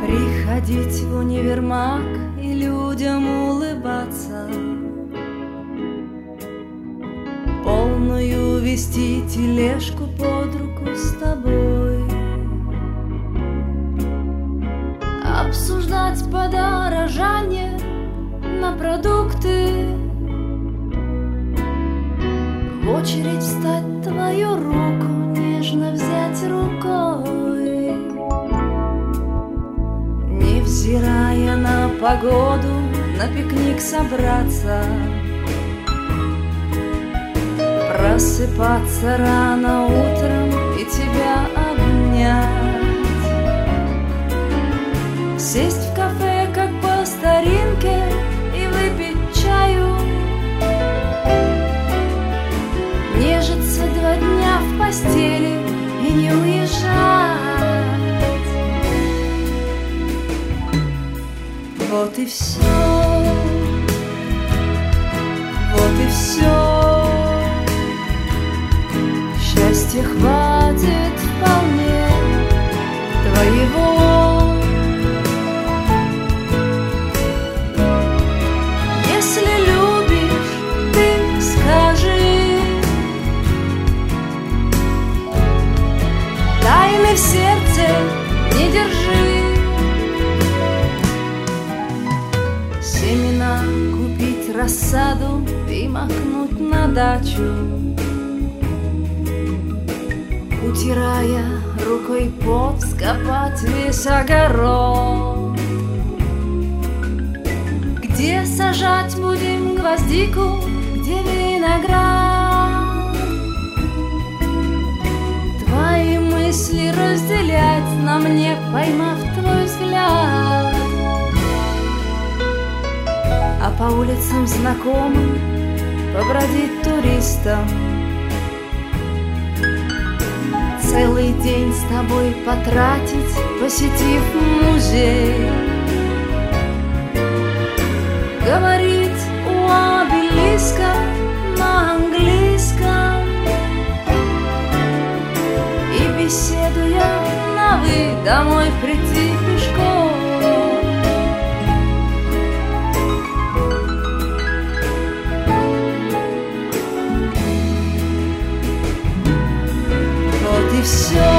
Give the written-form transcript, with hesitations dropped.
Приходить в универмаг и людям улыбаться, полную вести тележку под руку с тобой, обсуждать подорожание на продукты, в очередь встать, твою руку нежно взять рукой, невзирая на погоду, на пикник собраться, просыпаться рано утром и тебя обнять, сесть в кафе, как по старинке, и выпить чаю, нежиться 2 дня в постели и не уезжать. Вот и все, вот и все. Счастья хватит вполне твоего. Если любишь, ты скажи, тайны в сердце не держи. Семена купить, рассаду и махнуть на дачу, утирая рукой пот, скопать весь огород. Где сажать будем гвоздику, где виноград? Твои мысли разделять на мне, поймав твой взгляд. А по улицам знакомым побродить туристам, целый день с тобой потратить, посетив музей, говорить у обелиска на английском и, беседуя на «вы», домой прийти пешком. Вот и все.